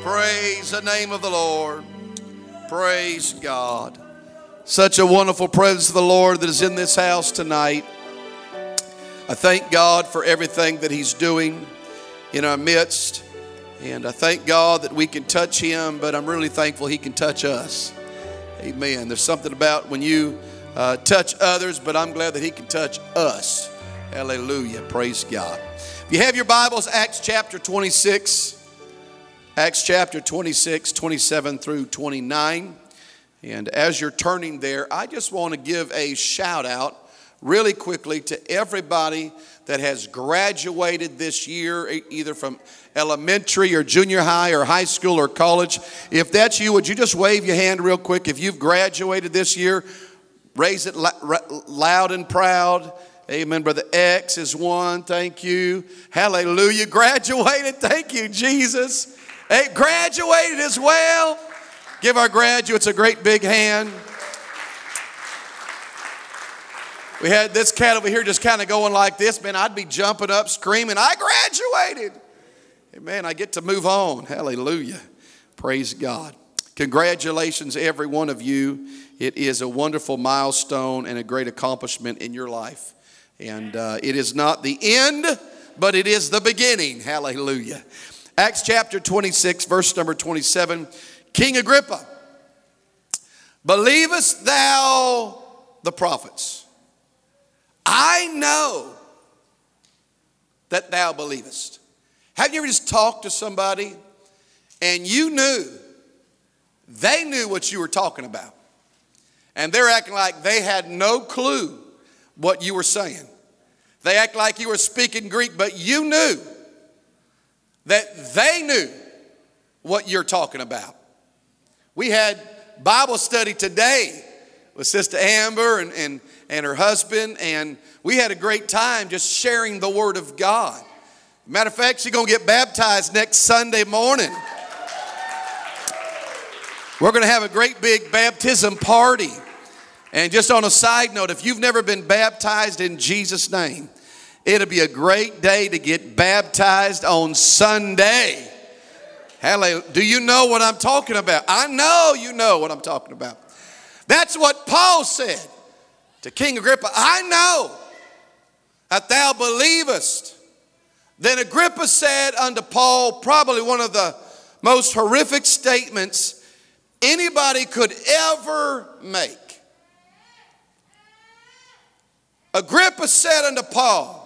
Praise the name of the Lord. Praise God. Such a wonderful presence of the Lord that is in this house tonight. I thank God for everything that He's doing in our midst. And I thank God that we can touch Him, but I'm really thankful He can touch us. Amen. There's something about when you touch others, but I'm glad that He can touch us. Hallelujah. Praise God. If you have your Bibles, Acts chapter 26. Acts chapter 26, 27 through 29. And as you're turning there, I just want to give a shout out really quickly to everybody that has graduated this year, either from elementary or junior high or high school or college. If that's you, would you just wave your hand real quick? If you've graduated this year, raise it loud and proud. Amen. Brother X is one. Thank you. Hallelujah. Graduated. Thank you, Jesus. Hey, graduated as well. Give our graduates a great big hand. We had this cat over here just kind of going like this. Man, I'd be jumping up, screaming, I graduated. And man, I get to move on. Hallelujah. Praise God. Congratulations, every one of you. It is a wonderful milestone and a great accomplishment in your life. And it is not the end, but it is the beginning. Hallelujah. Acts chapter 26, verse number 27. King Agrippa, believest thou the prophets? I know that thou believest. Have you ever just talked to somebody and you knew they knew what you were talking about? And they're acting like they had no clue what you were saying. They act like you were speaking Greek, but you knew that they knew what you're talking about. We had Bible study today with Sister Amber and her husband, and we had a great time just sharing the Word of God. Matter of fact, she's going to get baptized next Sunday morning. We're going to have a great big baptism party. And just on a side note, if you've never been baptized in Jesus' name, it'll be a great day to get baptized on Sunday. Hallelujah. Do you know what I'm talking about? I know you know what I'm talking about. That's what Paul said to King Agrippa. I know that thou believest. Then Agrippa said unto Paul, probably one of the most horrific statements anybody could ever make. Agrippa said unto Paul,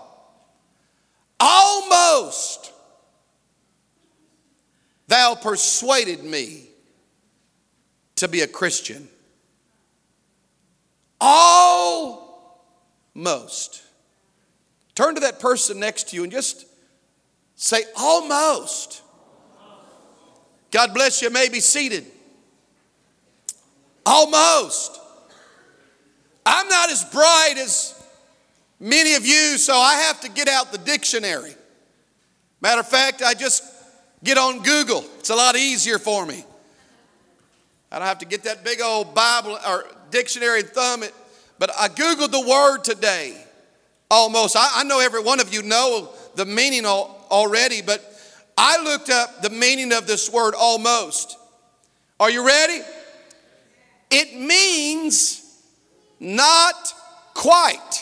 almost thou persuaded me to be a Christian. Almost. Turn to that person next to you and just say, almost. God bless you. You may be seated. Almost. I'm not as bright as many of you, so I have to get out the dictionary. Matter of fact, I just get on Google. It's a lot easier for me. I don't have to get that big old Bible or dictionary and thumb it. But I Googled the word today, almost. I know every one of you know the meaning already, but I looked up the meaning of this word almost. Are you ready? It means not quite.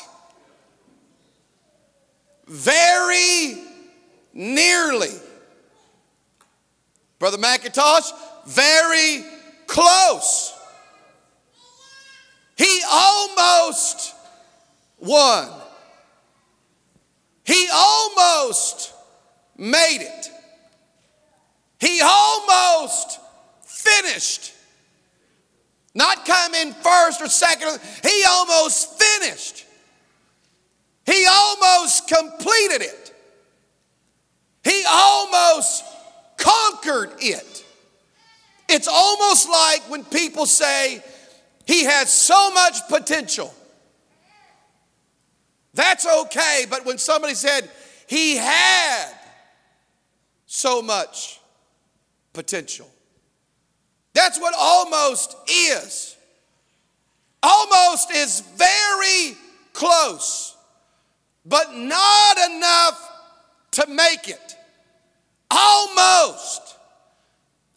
Very nearly. Brother McIntosh, very close. He almost won. He almost made it. He almost finished. Not come in first or second. He almost finished. He almost completed it. He almost conquered it. It's almost like when people say he has so much potential. That's okay, but when somebody said he had so much potential, that's what almost is. Almost is very close, but not enough to make it. Almost.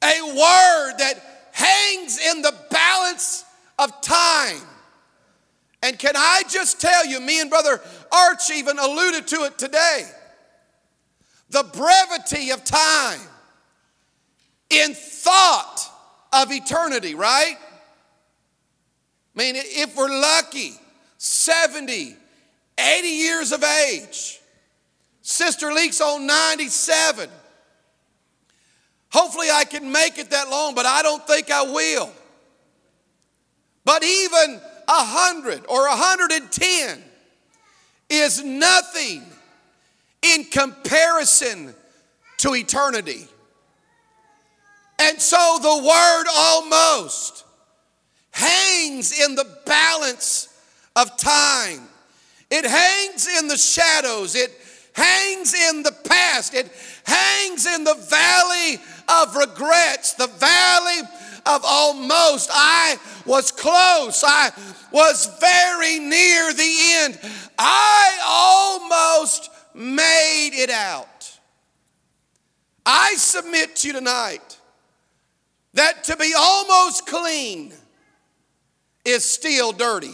word that hangs in the balance of time. And can I just tell you, me and Brother Arch even alluded to it today, the brevity of time in thought of eternity, right? I mean, if we're lucky, 70, 80 years of age. Sister Leek's on 97. Hopefully I can make it that long, but I don't think I will. But even 100 or 110 is nothing in comparison to eternity. And so the word almost hangs in the balance of time. It hangs in the shadows. It hangs in the past. It hangs in the valley of regrets, the valley of almost. I was close. I was very near the end. I almost made it out. I submit to you tonight that to be almost clean is still dirty.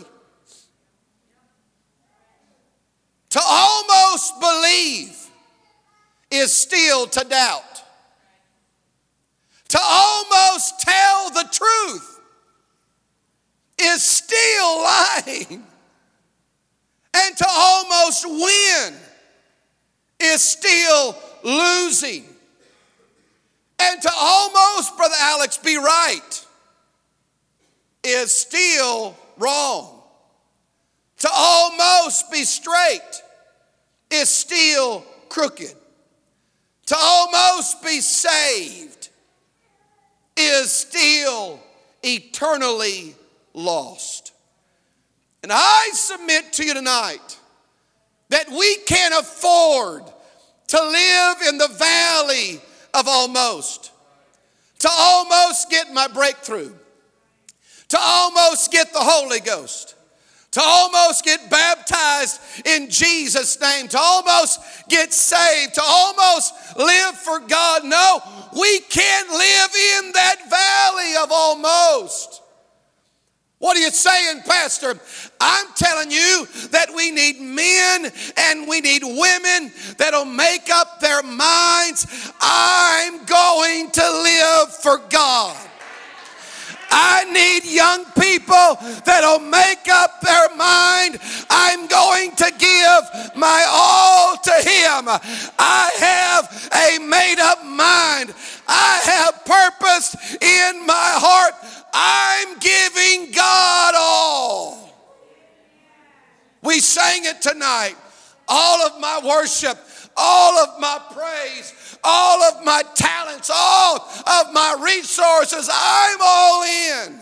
To almost believe is still to doubt. To almost tell the truth is still lying. And to almost win is still losing. And to almost, Brother Alex, be right is still wrong. To almost be straight is still crooked. To almost be saved is still eternally lost. And I submit to you tonight that we can't afford to live in the valley of almost. To almost get my breakthrough. To almost get the Holy Ghost. To almost get baptized in Jesus' name. To almost get saved. To almost live for God. No, we can't live in that valley of almost. What are you saying, Pastor? I'm telling you that we need men and we need women that'll make up their minds. I'm going to live for God. I need young people that'll make up their mind. I'm going to give my all to Him. I have a made up mind. I have purpose in my heart. I'm giving God all. We sang it tonight. All of my worship, all of my praise, all of my talents, all of my resources, I'm all in.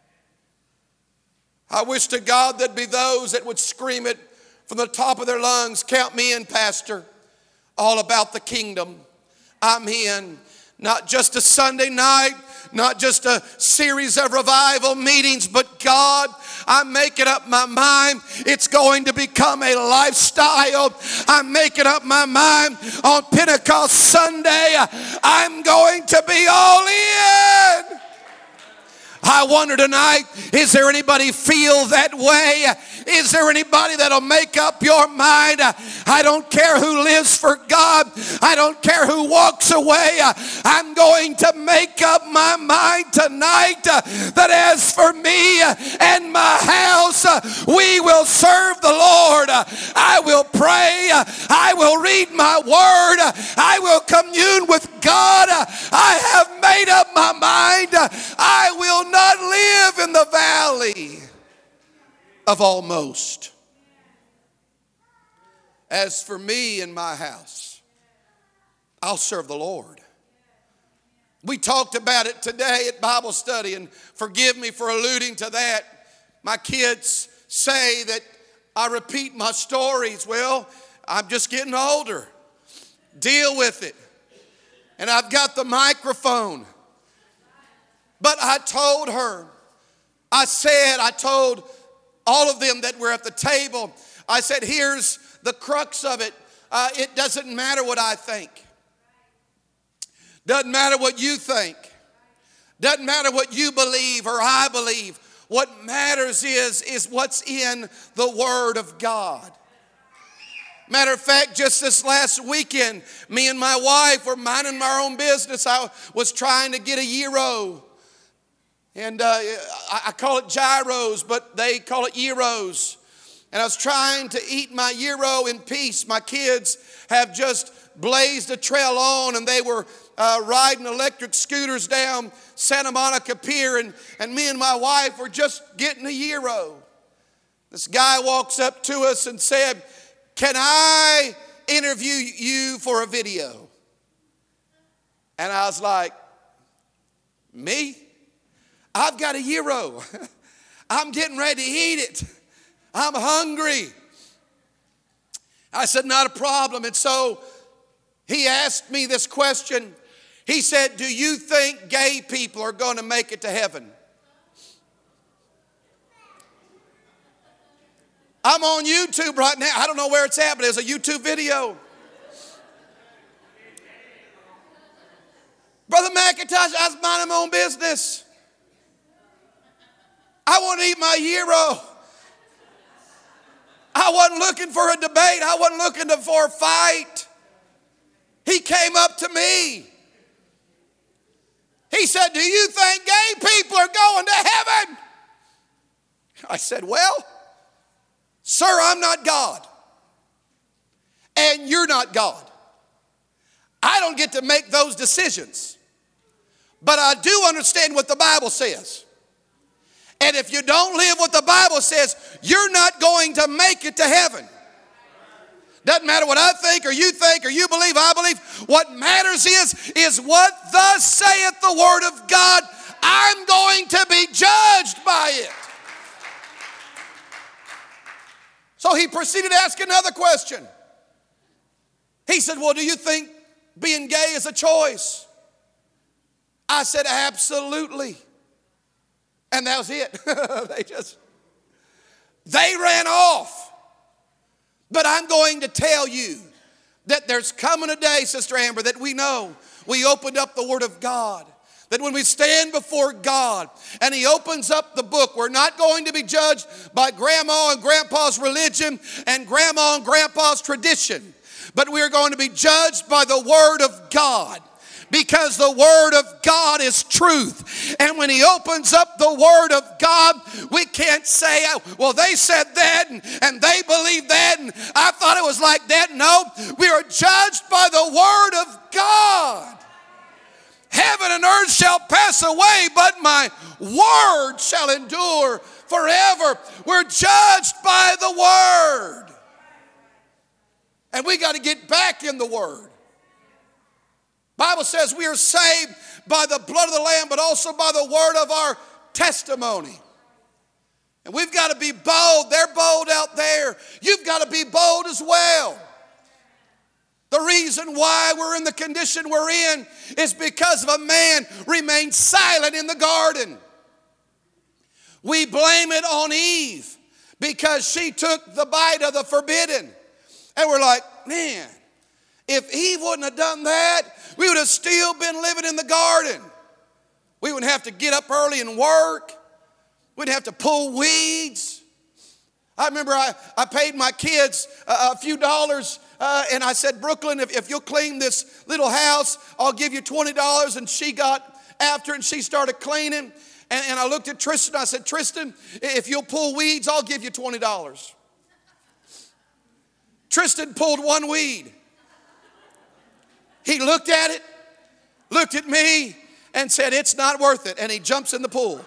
I wish to God there'd be those that would scream it from the top of their lungs, count me in, Pastor. All about the kingdom. I'm in. Not just a Sunday night, not just a series of revival meetings, but God, I'm making up my mind. It's going to become a lifestyle. I'm making up my mind on Pentecost Sunday. I'm going to be all in. I wonder tonight, is there anybody feel that way? Is there anybody that'll make up your mind? I don't care who lives for God. I don't care who walks away. I'm going to make up my mind tonight that as for me and my house, we will serve the Lord. I will pray. I will read my word. I will commune with God. I have made up my mind. I will not live in the valley of almost. As for me and my house, I'll serve the Lord. We talked about it today at Bible study, and forgive me for alluding to that. My kids say that I repeat my stories. Well, I'm just getting older. Deal with it. And I've got the microphone. But I told her, I told all of them that were at the table, I said, here's the crux of it. It doesn't matter what I think. Doesn't matter what you think. Doesn't matter what you believe or I believe. What matters is what's in the Word of God. Matter of fact, just this last weekend, me and my wife were minding our own business. I was trying to get a gyro. And I call it gyros, but they call it gyros. And I was trying to eat my gyro in peace. My kids have just blazed a trail on, and they were riding electric scooters down Santa Monica Pier, and me and my wife were just getting a gyro. This guy walks up to us and said, "Can I interview you for a video?" And I was like, "Me? I've got a gyro. I'm getting ready to eat it. I'm hungry." I said, "Not a problem." And so he asked me this question. He said, "Do you think gay people are going to make it to heaven?" I'm on YouTube right now. I don't know where it's at, but there's a YouTube video. Brother McIntosh, I was minding my own business. I want to eat my gyro. I wasn't looking for a debate. I wasn't looking for a fight. He came up to me. He said, "Do you think gay people are going to heaven?" I said, "Well, sir, I'm not God. And you're not God. I don't get to make those decisions. But I do understand what the Bible says. And if you don't live what the Bible says, you're not going to make it to heaven. Doesn't matter what I think or you believe, I believe. What matters is what thus saith the Word of God. I'm going to be judged by it." So he proceeded to ask another question. He said, "Well, do you think being gay is a choice?" I said, "Absolutely." And that was it. They ran off. But I'm going to tell you that there's coming a day, Sister Amber, that we know we opened up the Word of God. That when we stand before God and He opens up the book, we're not going to be judged by grandma and grandpa's religion and grandma and grandpa's tradition. But we are going to be judged by the Word of God. Because the Word of God is truth. And when He opens up the Word of God, we can't say, "Well, they said that and they believe that and I thought it was like that." No, we are judged by the Word of God. Heaven and earth shall pass away, but my Word shall endure forever. We're judged by the Word. And we got to get back in the Word. Bible says we are saved by the blood of the Lamb, but also by the word of our testimony. And we've got to be bold. They're bold out there. You've got to be bold as well. The reason why we're in the condition we're in is because of a man remained silent in the garden. We blame it on Eve because she took the bite of the forbidden. And we're like, man, if Eve wouldn't have done that, we would have still been living in the garden. We wouldn't have to get up early and work. We'd have to pull weeds. I remember I paid my kids a few dollars and I said, "Brooklyn, if you'll clean this little house, I'll give you $20. And she got after it and she started cleaning. And I looked at Tristan. I said, "Tristan, if you'll pull weeds, I'll give you $20. Tristan pulled one weed. He looked at it, looked at me, and said, "It's not worth it." And he jumps in the pool.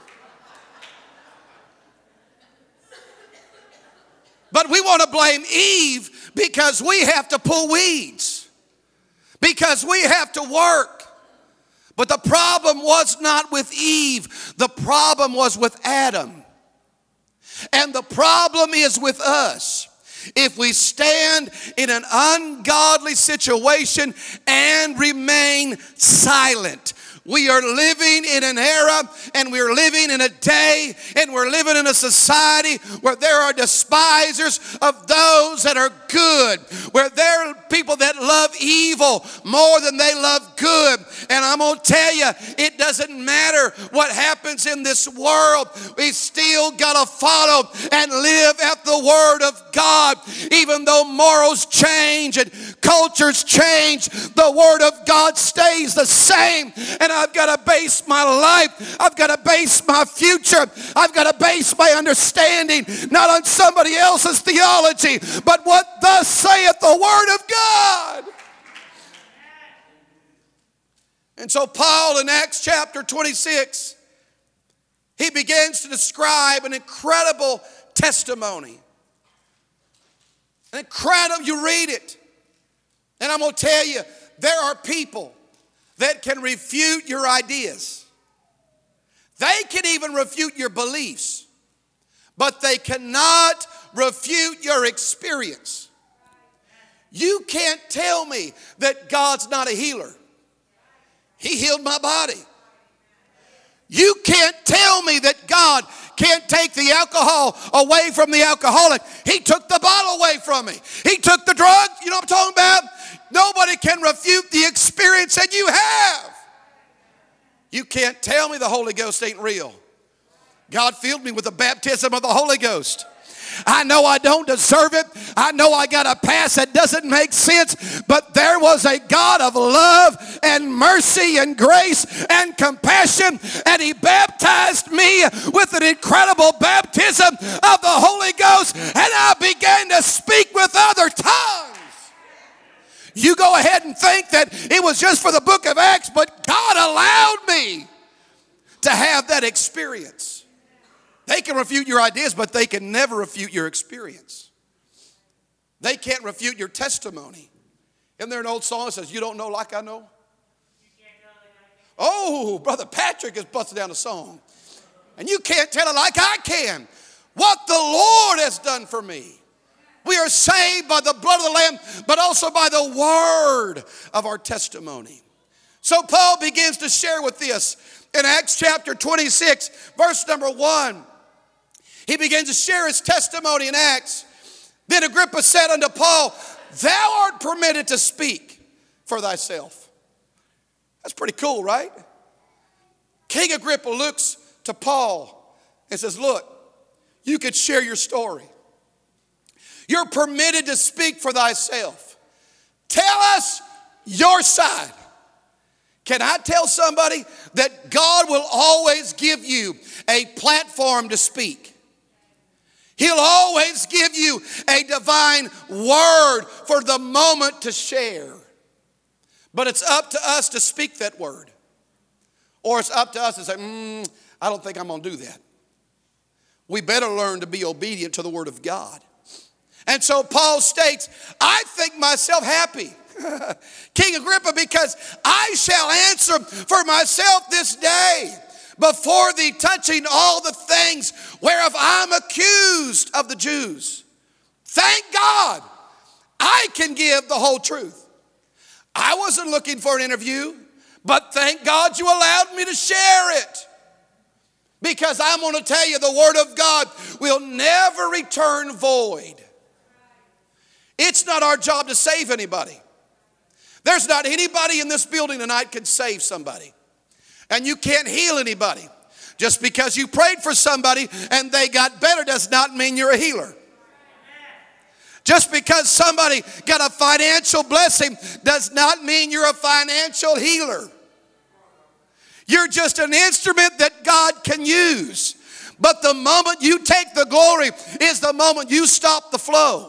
But we want to blame Eve because we have to pull weeds, because we have to work. But the problem was not with Eve. The problem was with Adam. And the problem is with us. If we stand in an ungodly situation and remain silent, We are living in an era, and we're living in a day, and we're living in a society where there are despisers of those that are good, where there are people that love evil more than they love good. And I'm going to tell you, it doesn't matter what happens in this world. We still got to follow and live at the Word of God. Even though morals change and cultures change, the Word of God stays the same. And I've got to base my life, I've got to base my future, I've got to base my understanding not on somebody else's theology, but what thus saith the Word of God. And so Paul in Acts chapter 26, he begins to describe an incredible testimony. An incredible, you read it, and I'm going to tell you, there are people that can refute your ideas. They can even refute your beliefs, but they cannot refute your experience. You can't tell me that God's not a healer. He healed my body. You can't tell me that God can't take the alcohol away from the alcoholic. He took the bottle away from me. He took the drug. You know what I'm talking about? Nobody can refute the experience that you have. You can't tell me the Holy Ghost ain't real. God filled me with the baptism of the Holy Ghost. I know I don't deserve it. I know I got a past that doesn't make sense, but there was a God of love and mercy and grace and compassion, and He baptized me with an incredible baptism of the Holy Ghost, and I began to speak with other tongues. You go ahead and think that it was just for the book of Acts, but God allowed me to have that experience. They can refute your ideas, but they can never refute your experience. They can't refute your testimony. Isn't there an old song that says, you don't know like I know? Oh, Brother Patrick is busting down a song. And you can't tell it like I can. What the Lord has done for me. We are saved by the blood of the Lamb, but also by the word of our testimony. So Paul begins to share with this in Acts chapter 26, verse number 1. He begins to share his testimony in Acts. Then Agrippa said unto Paul, thou art permitted to speak for thyself. That's pretty cool, right? King Agrippa looks to Paul and says, look, you could share your story. You're permitted to speak for thyself. Tell us your side. Can I tell somebody that God will always give you a platform to speak? He'll always give you a divine word for the moment to share. But it's up to us to speak that word. Or it's up to us to say, I don't think I'm going to do that. We better learn to be obedient to the word of God. And so Paul states, I think myself happy, King Agrippa, because I shall answer for myself this day before thee, touching all the things whereof I'm accused of the Jews. Thank God I can give the whole truth. I wasn't looking for an interview, but thank God you allowed me to share it. Because I'm going to tell you, the word of God will never return void. It's not our job to save anybody. There's not anybody in this building tonight can save somebody. And you can't heal anybody. Just because you prayed for somebody and they got better does not mean you're a healer. Just because somebody got a financial blessing does not mean you're a financial healer. You're just an instrument that God can use. But the moment you take the glory is the moment you stop the flow.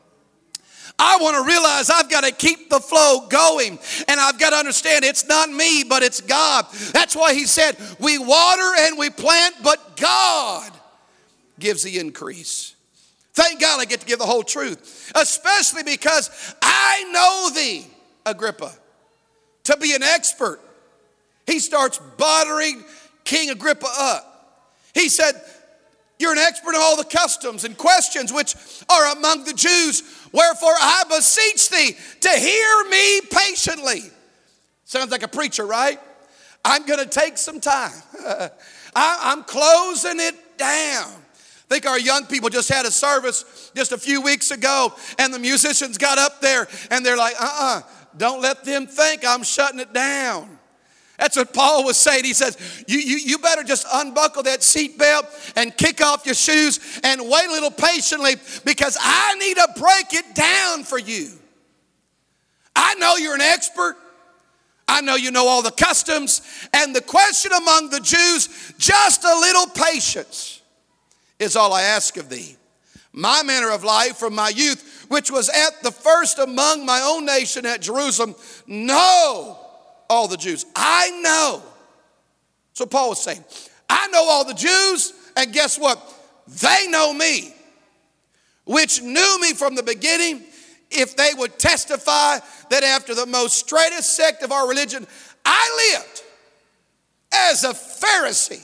I want to realize I've got to keep the flow going. And I've got to understand it's not me, but it's God. That's why he said, we water and we plant, but God gives the increase. Thank God I get to give the whole truth. Especially because I know thee, Agrippa, to be an expert. He starts buttering King Agrippa up. He said, you're an expert in all the customs and questions which are among the Jews. Wherefore I beseech thee to hear me patiently. Sounds like a preacher, right? I'm going to take some time. I'm closing it down. I think our young people just had a service just a few weeks ago, and the musicians got up there and they're like, don't let them think I'm shutting it down. That's what Paul was saying. He says, you better just unbuckle that seatbelt and kick off your shoes and wait a little patiently, because I need to break it down for you. I know you're an expert. I know you know all the customs. And the question among the Jews, just a little patience is all I ask of thee. My manner of life from my youth, which was at the first among my own nation at Jerusalem, know all the Jews. I know. So Paul was saying, I know all the Jews, and guess what? They know me, which knew me from the beginning, if they would testify that after the most straightest sect of our religion, I lived as a Pharisee.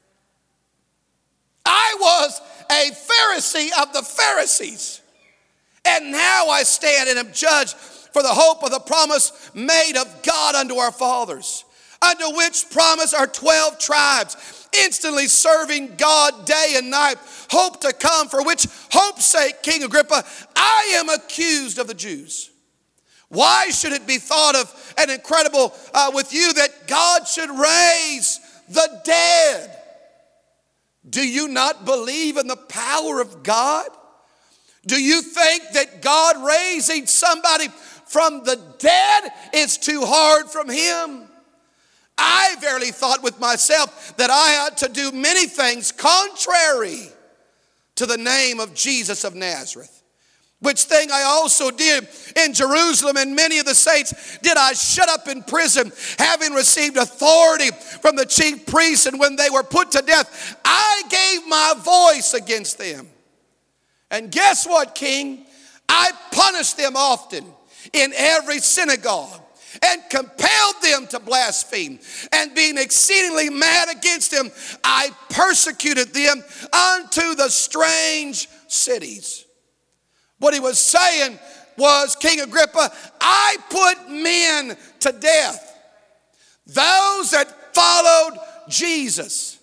I was a Pharisee of the Pharisees. And now I stand and am judged for the hope of the promise made of God unto our fathers, unto which promise are 12 tribes, instantly serving God day and night, hope to come, for which hope's sake, King Agrippa, I am accused of the Jews. Why should it be thought of and incredible with you that God should raise the dead? Do you not believe in the power of God? Do you think that God raising somebody from the dead is too hard from him? I verily thought with myself that I ought to do many things contrary to the name of Jesus of Nazareth. Which thing I also did in Jerusalem, and many of the saints did I shut up in prison, having received authority from the chief priests. And when they were put to death, I gave my voice against them. And guess what, King? I punished them often in every synagogue, and compelled them to blaspheme. And being exceedingly mad against them, I persecuted them unto the strange cities. What he was saying was, King Agrippa, I put men to death. Those that followed Jesus,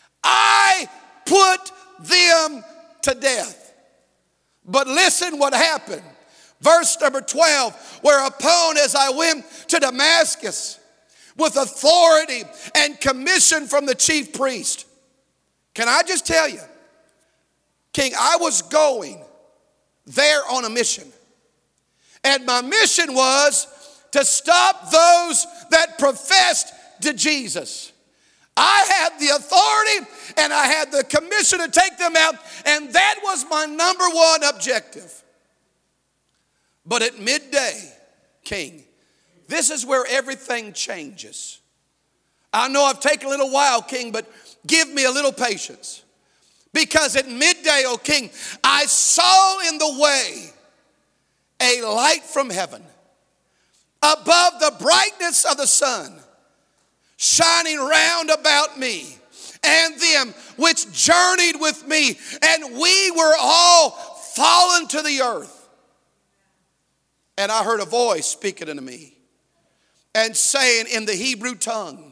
I put them to death. But listen what happened. Verse number 12, whereupon as I went to Damascus with authority and commission from the chief priest. Can I just tell you, King, I was going there on a mission. And my mission was to stop those that professed to Jesus. I had the authority and I had the commission to take them out, and that was my number one objective. But at midday, King, this is where everything changes. I know I've taken a little while, King, but give me a little patience. Because at midday, O King, I saw in the way a light from heaven, above the brightness of the sun, shining round about me and them which journeyed with me, and we were all fallen to the earth. And I heard a voice speaking unto me and saying in the Hebrew tongue,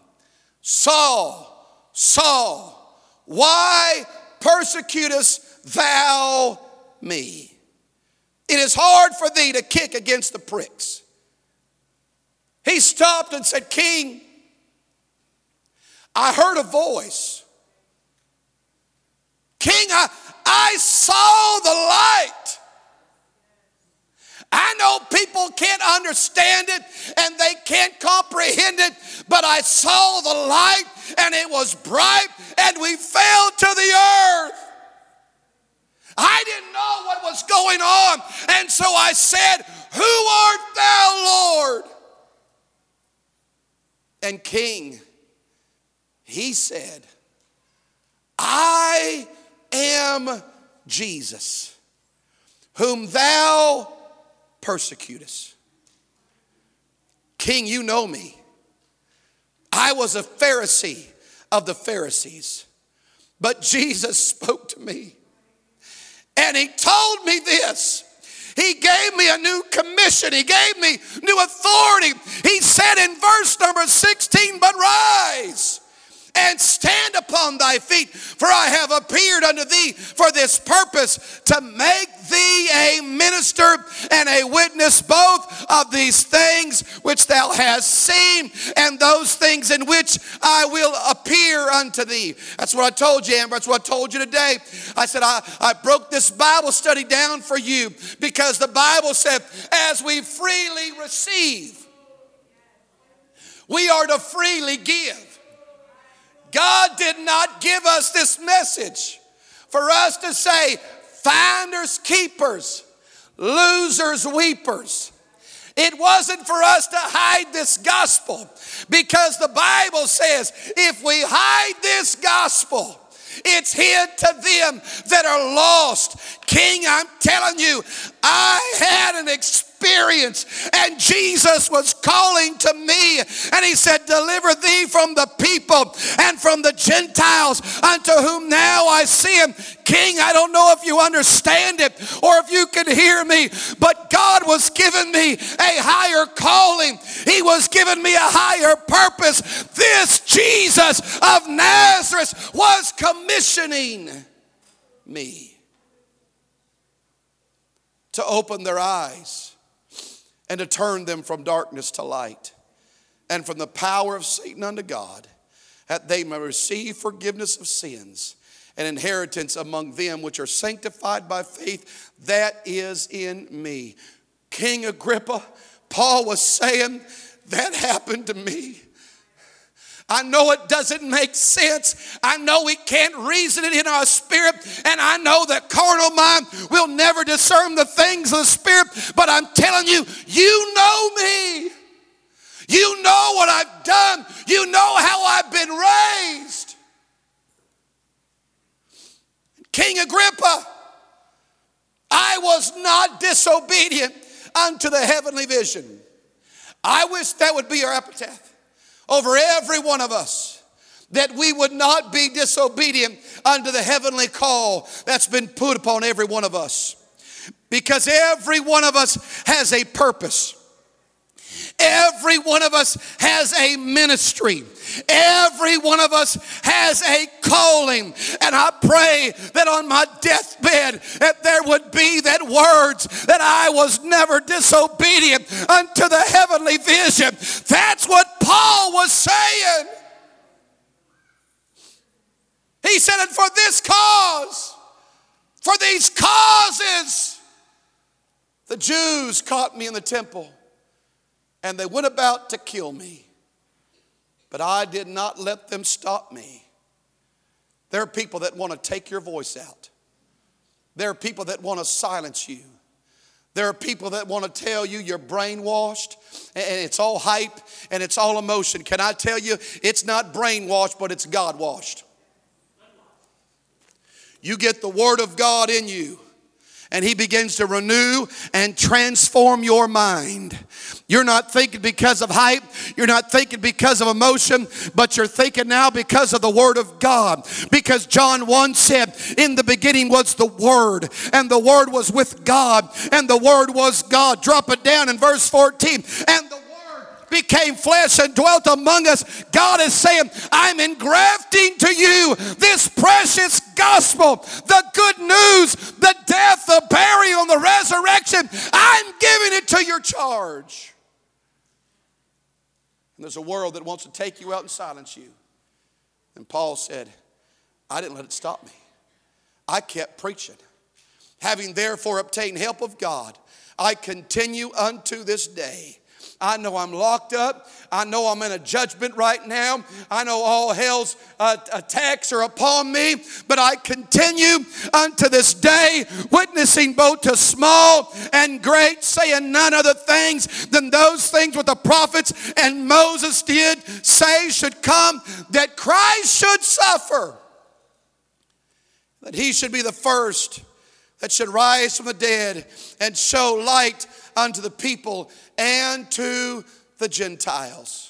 Saul, Saul, why persecutest thou me? It is hard for thee to kick against the pricks. He stopped and said, King, I heard a voice. King, I saw the light. I know people can't understand it and they can't comprehend it, but I saw the light and it was bright and we fell to the earth. I didn't know what was going on, and so I said, who art thou, Lord? And King, he said, I am Jesus, whom thou persecutest. King, you know me. I was a Pharisee of the Pharisees, but Jesus spoke to me. And he told me this. He gave me a new commission. He gave me new authority. He said in verse number 16, but rise and stand upon thy feet, for I have appeared unto thee for this purpose, to make thee a minister and a witness both of these things which thou hast seen, and those things in which I will appear unto thee. That's what I told you, Amber. That's what I told you today. I said I broke this Bible study down for you because the Bible said, as we freely receive, we are to freely give. God did not give us this message for us to say, finders keepers, losers weepers. It wasn't for us to hide this gospel, because the Bible says if we hide this gospel, it's hid to them that are lost. King, I'm telling you, I had an experience, and Jesus was calling to me, and he said, deliver thee from the people and from the Gentiles, unto whom now I send. King, I don't know if you understand it or if you can hear me, but God was giving me a higher calling. He was giving me a higher purpose. This Jesus of Nazareth was commissioning me to open their eyes and to turn them from darkness to light and from the power of Satan unto God, that they may receive forgiveness of sins and inheritance among them which are sanctified by faith that is in me. King Agrippa, Paul was saying, that happened to me. I know it doesn't make sense. I know we can't reason it in our spirit. And I know that carnal mind will never discern the things of the Spirit. But I'm telling you, you know me. You know what I've done. You know how I've been raised. King Agrippa, I was not disobedient unto the heavenly vision. I wish that would be our epitaph over every one of us, that we would not be disobedient unto the heavenly call that's been put upon every one of us. Because every one of us has a purpose. Every one of us has a ministry. Every one of us has a calling. And I pray that on my deathbed that there would be that words that I was never disobedient unto the heavenly vision. That's what Paul was saying. He said, and for this cause, for these causes, the Jews caught me in the temple, and they went about to kill me. But I did not let them stop me. There are people that want to take your voice out. There are people that want to silence you. There are people that want to tell you you're brainwashed and it's all hype and it's all emotion. Can I tell you, it's not brainwashed, but it's God-washed. You get the Word of God in you, and He begins to renew and transform your mind. You're not thinking because of hype. You're not thinking because of emotion, but you're thinking now because of the Word of God. Because John 1 said, in the beginning was the Word, and the Word was with God, and the Word was God. Drop it down in verse 14. And the became flesh and dwelt among us. God is saying, I'm engrafting to you this precious gospel, the good news, the death, the burial, and the resurrection. I'm giving it to your charge. And there's a world that wants to take you out and silence you. And Paul said, I didn't let it stop me. I kept preaching. Having therefore obtained help of God, I continue unto this day. I know I'm locked up. I know I'm in a judgment right now. I know all hell's attacks are upon me. But I continue unto this day, witnessing both to small and great, saying none other things than those things which the prophets and Moses did say should come, that Christ should suffer, that He should be the first that should rise from the dead and show light unto the people and to the Gentiles.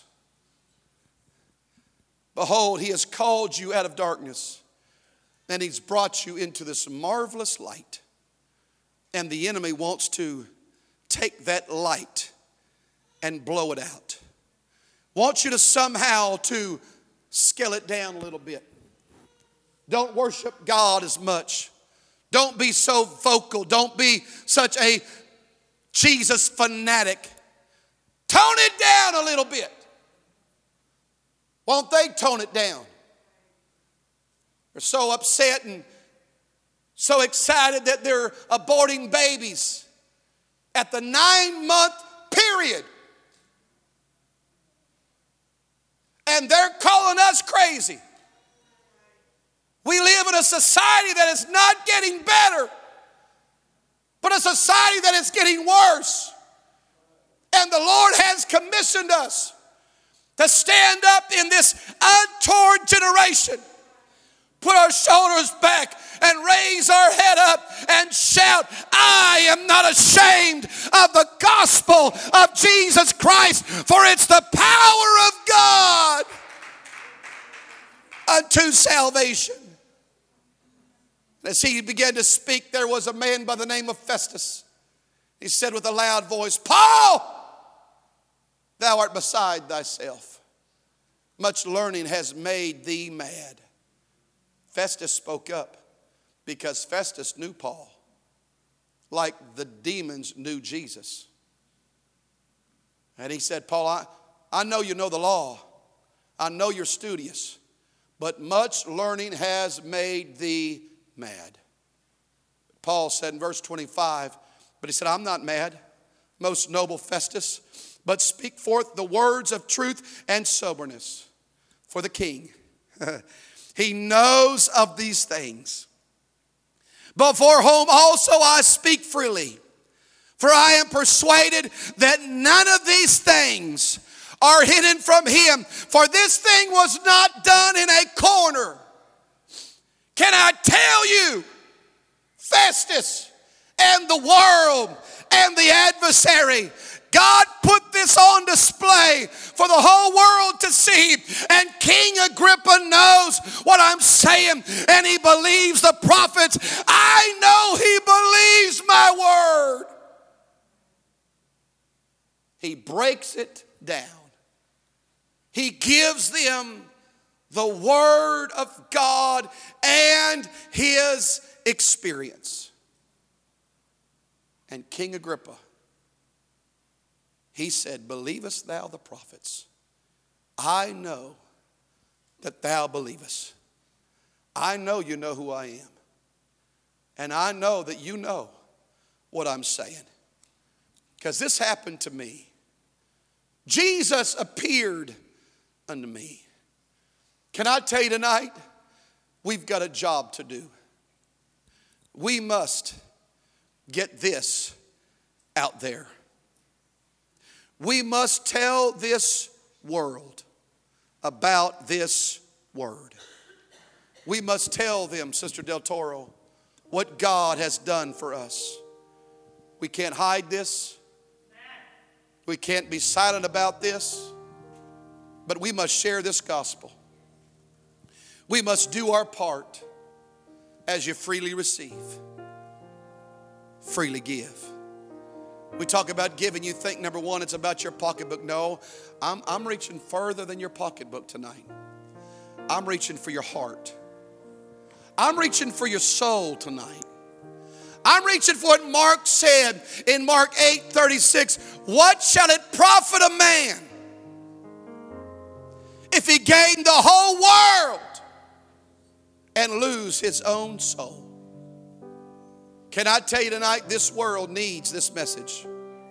Behold, He has called you out of darkness, and He's brought you into this marvelous light. And the enemy wants to take that light and blow it out. Wants you to somehow to scale it down a little bit. Don't worship God as much. Don't be so vocal. Don't be such a Jesus fanatic. Tone it down a little bit. Won't they tone it down? They're so upset and so excited that they're aborting babies at the 9-month period. And they're calling us crazy. We live in a society that is not getting better, but a society that is getting worse. And the Lord has commissioned us to stand up in this untoward generation, put our shoulders back and raise our head up and shout, I am not ashamed of the gospel of Jesus Christ, for it's the power of God unto salvation. As he began to speak, there was a man by the name of Festus. He said with a loud voice, Paul, thou art beside thyself. Much learning has made thee mad. Festus spoke up because Festus knew Paul like the demons knew Jesus. And he said, Paul, I know you know the law. I know you're studious. But much learning has made thee mad. Paul said in verse 25, but he said, I'm not mad, most noble Festus, but speak forth the words of truth and soberness. For the king, he knows of these things, before whom also I speak freely. For I am persuaded that none of these things are hidden from him. For this thing was not done in a corner. Can I tell you, Festus and the world and the adversary, God put this on display for the whole world to see. And King Agrippa knows what I'm saying, and he believes the prophets. I know he believes my word. He breaks it down. He gives them the word of God and his experience. And King Agrippa, he said, believest thou the prophets? I know that thou believest. I know you know who I am. And I know that you know what I'm saying. Because this happened to me. Jesus appeared unto me. Can I tell you tonight, we've got a job to do. We must get this out there. We must tell this world about this word. We must tell them, Sister Del Toro, what God has done for us. We can't hide this. We can't be silent about this. But we must share this gospel. We must do our part. As you freely receive, freely give. We talk about giving. You think, number one, it's about your pocketbook. No, I'm reaching further than your pocketbook tonight. I'm reaching for your heart. I'm reaching for your soul tonight. I'm reaching for what Mark said in Mark 8:36. What shall it profit a man if he gain the whole world and lose his own soul? Can I tell you tonight, this world needs this message.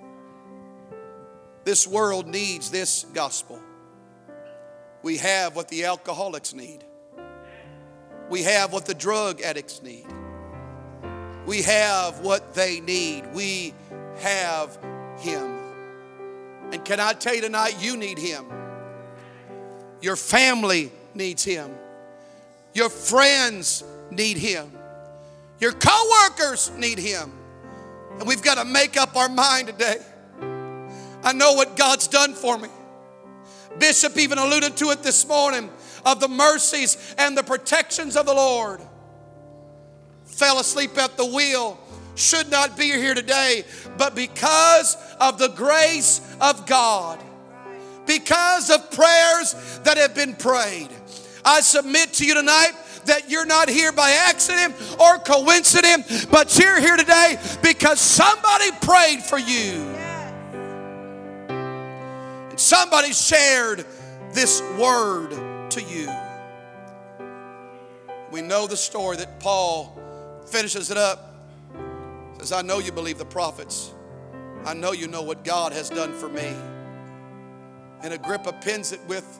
This world needs this gospel. We have what the alcoholics need. We have what the drug addicts need. We have what they need. We have him. And can I tell you tonight, you need him. Your family needs him. Your friends need him. Your co-workers need him. And we've got to make up our mind today. I know what God's done for me. Bishop even alluded to it this morning, of the mercies and the protections of the Lord. Fell asleep at the wheel should not be here today, but because of the grace of God, because of prayers that have been prayed. I submit to you tonight that you're not here by accident or coincidence, but you're here today because somebody prayed for you. And somebody shared this word to you. We know the story that Paul finishes it up. Says, I know you believe the prophets. I know you know what God has done for me. And Agrippa pins it with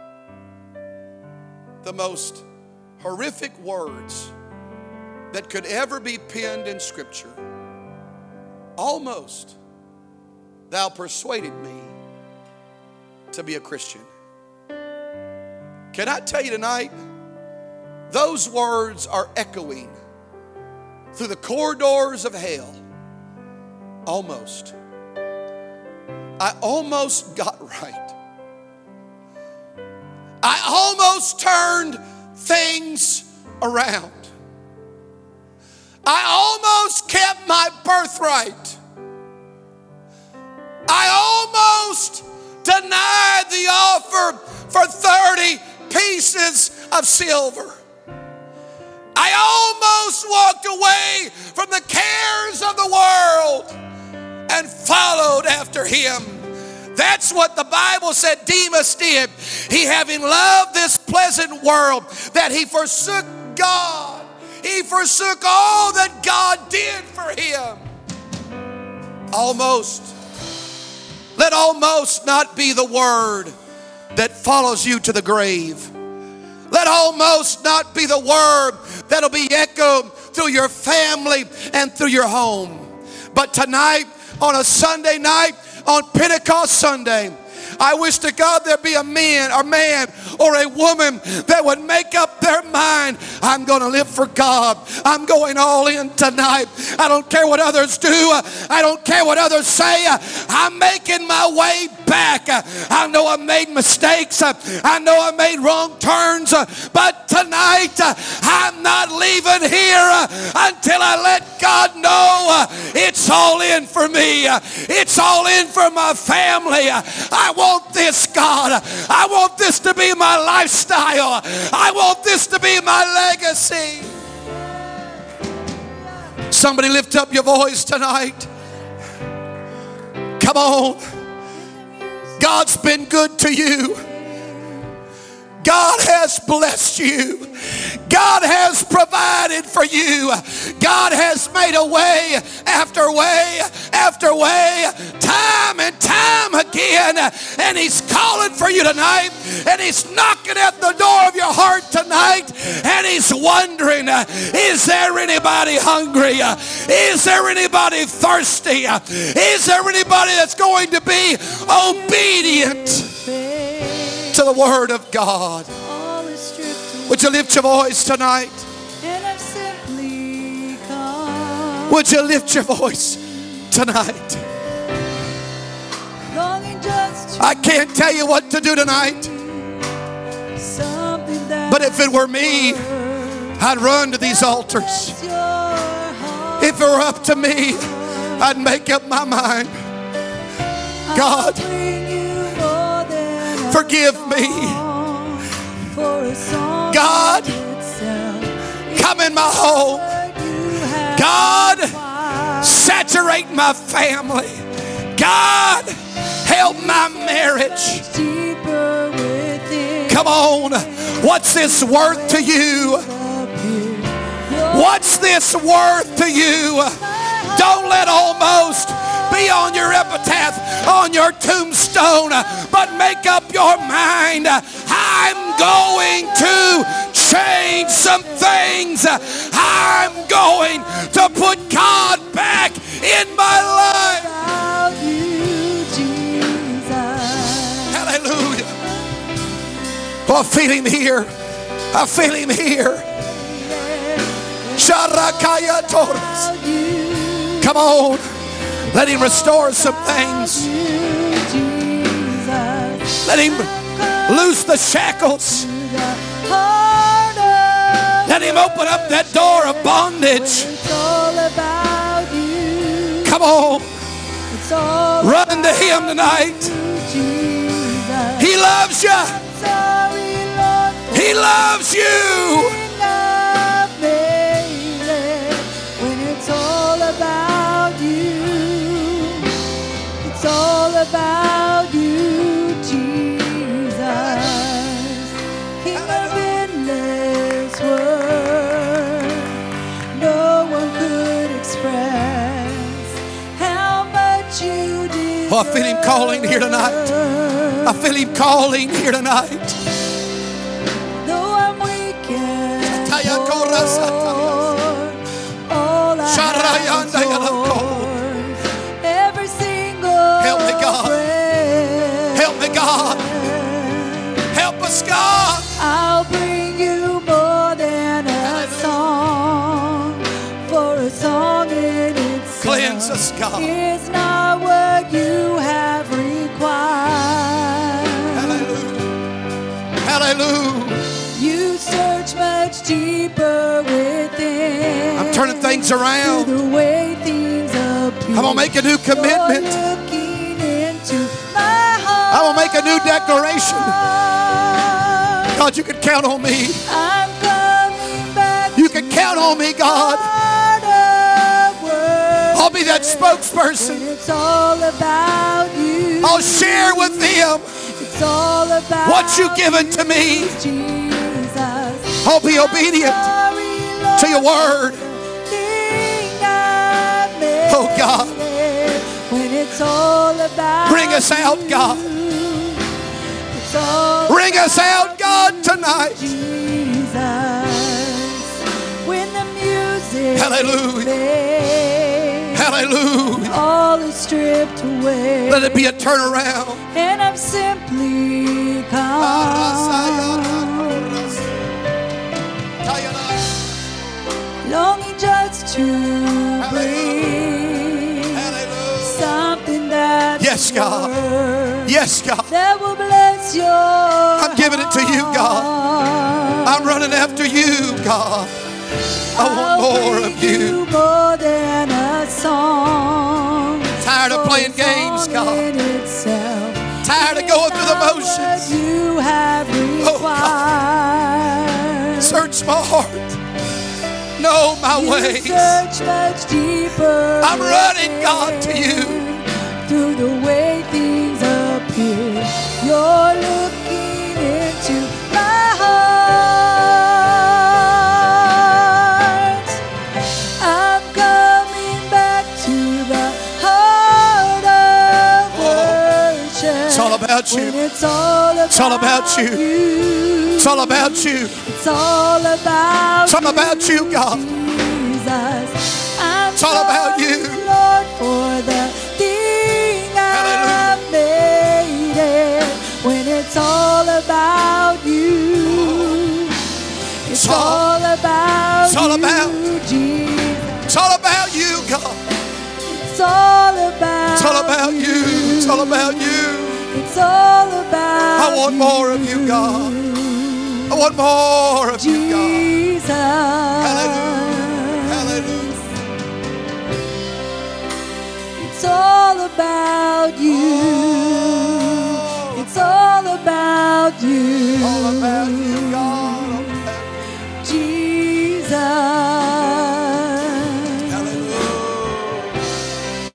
the most horrific words that could ever be penned in Scripture. Almost, thou persuaded me to be a Christian. Can I tell you tonight, those words are echoing through the corridors of hell. Almost. I almost got right. I almost turned things around. I almost kept my birthright. I almost denied the offer for 30 pieces of silver. I almost walked away from the cares of the world and followed after him. That's what the Bible said Demas did. He, having loved this pleasant world, that he forsook God. He forsook all that God did for him. Almost. Let almost not be the word that follows you to the grave. Let almost not be the word that'll be echoed through your family and through your home. But tonight, on a Sunday night, on Pentecost Sunday, I wish to God there be a man or a woman that would make up their mind, I'm going to live for God. I'm going all in tonight. I don't care what others do. I don't care what others say. I'm making my way back. I know I made mistakes. I know I made wrong turns. But tonight, I'm not leaving here until I let God know it's all in for me. It's all in for my family. I want this, God. I want this to be my lifestyle. I want this to be my legacy. Somebody lift up your voice tonight. Come on. God's been good to you. God has blessed you. God has provided for you. God has made a way after way after way, time and time again. And he's calling for you tonight. And he's knocking at the door of your heart tonight. And he's wondering, is there anybody hungry? Is there anybody thirsty? Is there anybody that's going to be obedient to the word of God? Would you lift your voice tonight? Would you lift your voice tonight? I can't tell you what to do tonight, but if it were me, I'd run to these altars. If it were up to me, I'd make up my mind. God, forgive me. God, come in my home. God, saturate my family. God, help my marriage. Come on. What's this worth to you? What's this worth to you? Don't let almost be on your epitaph, on your tombstone, but make up your mind. I'm going to change some things. I'm going to put God back in my life. Hallelujah. Oh, I feel him here. I feel him here. Sharakaya Torres. Come on. Let him restore some things. Let him loose the shackles. Let him open up that door of bondage. Come on. It's all Run to Him tonight. Jesus. He loves you. Sorry, Lord, He loves you. I've made it when it's all about you. It's all about you, Jesus. King of endless worth, no one could express how much you deserve. Oh, I feel Him calling here tonight. I feel Him calling here tonight. Though I'm weak and poor, all I have is yours. Every single Help me, God. breath. Help me, God. Help us, God. I'll bring you more than a song, for a song in itself Cleanse us, God. is not what you have required. Hallelujah. Hallelujah. You search much deeper within. I'm turning things around. The way things appear. I'm going to make a new commitment. You're looking into my heart. I'm going to make a new declaration. God, you can count on me. I'm coming back. You can count on me, God. I'll be that spokesperson. It's all about you. I'll share with them It's all about what you've given to me. Jesus. I'll be obedient to your word. Oh, God. When it's all about Bring us out, God. It's all Bring us out, God, tonight. Jesus. When the music Hallelujah. fades, Hallelujah. all is stripped away. Let it be a turnaround. And I'm simply come, longing just to bring something that Yes, God. Yes, God. that will bless your I'm giving it to you, God. I'm running after you, God. I want more of you. More than a song. Tired of playing games, God. In itself. Tired of going through the motions. You have required. Search my heart. Know my ways. Search much deeper. I'm running, God, to you. Through the way things appear, you're looking into my heart. I'm coming back to the heart of worship. It's all about you. When it's all about you. It's all about you. It's all about It's all about you, God. Jesus. It's all about you. Lord, for the thing I've made it. When it's all about you, it's all about It's all about. you, Jesus. It's all about you, God. It's all about. It's all about you. It's all about you. It's all about. I want more of you, God. I want more of you, God. Jesus. Hallelujah.